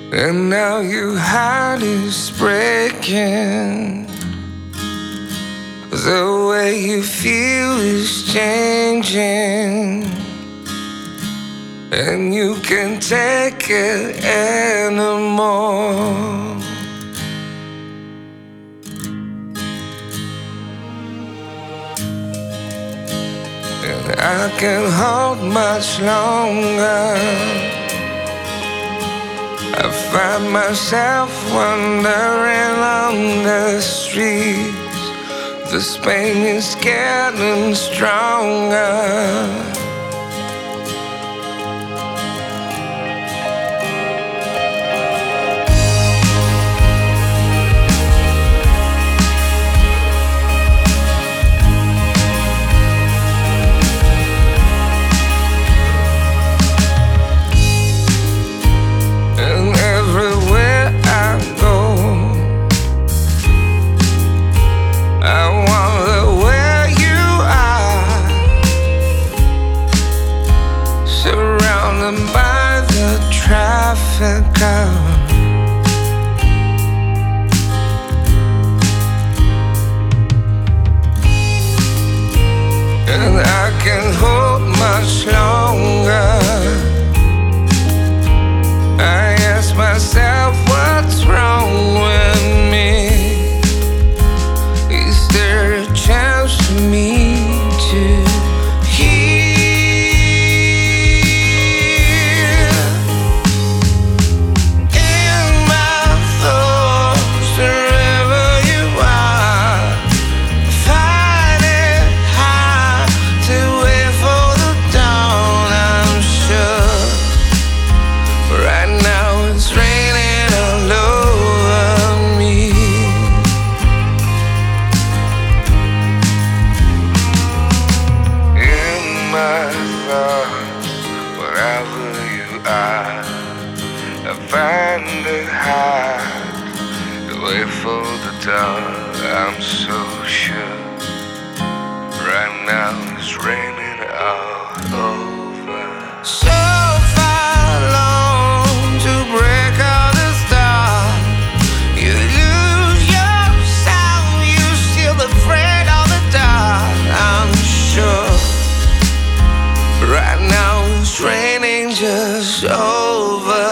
And now your heart is breaking. The way you feel is changing, and you can't take it anymore. And I can't hold much longer. I find myself wandering on the streets. This pain is getting stronger. By the traffic count, and I can't hold much longer. I ask myself, what's wrong with me? Is there a chance for me to wherever you are, I find it hard to wait for the dawn. I'm so sure right now it's raining all over. So far alone to break all the stars. You lose yourself, you still afraid of the dark. I'm sure right now it's raining just over.